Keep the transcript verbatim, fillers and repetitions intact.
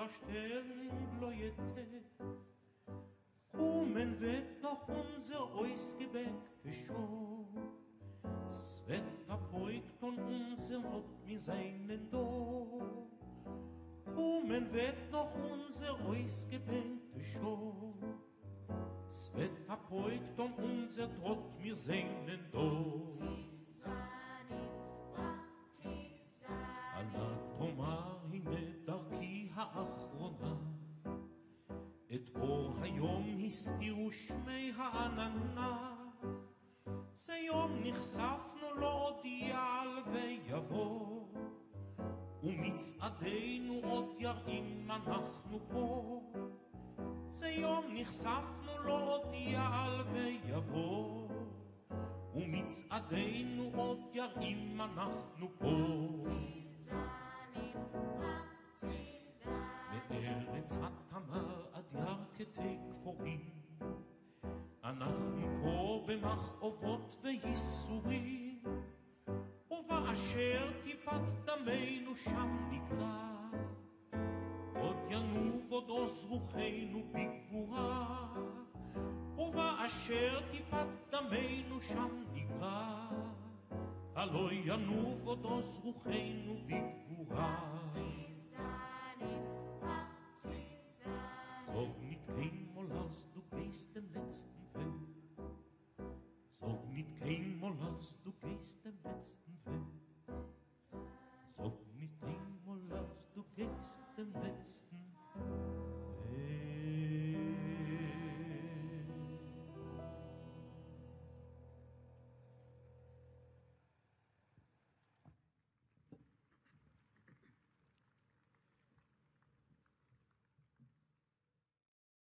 Stern leuchte, kommen wird noch unser ausgebeckte Show. Es wird erbeugt und unser Haupt mit seinen Do. Kommen wird noch unser ausgebeckte Show. Es wird erbeugt und unser Trott mir seinen Do. תאמר הנה דרכי האחרונה, את אור היום הסתירו שמי העננה. זה יום נחשפנו לא עוד יעל ויבוא, ומצעדינו עוד יראים אנחנו פה. זה יום נחשפנו לא עוד יעל ויבוא, ומצעדינו עוד יראים אנחנו פה. מארץ התמר עד ירכתי כפורים, אנחנו פה במכאובות וייסורים, ובאשר טיפת דמנו שם נקרא, עוד ינוב עוד עוז רוחנו בגבורה. ובאשר טיפת דמנו שם נקרא, הלא ינוב עוד עוז רוחנו בגבורה.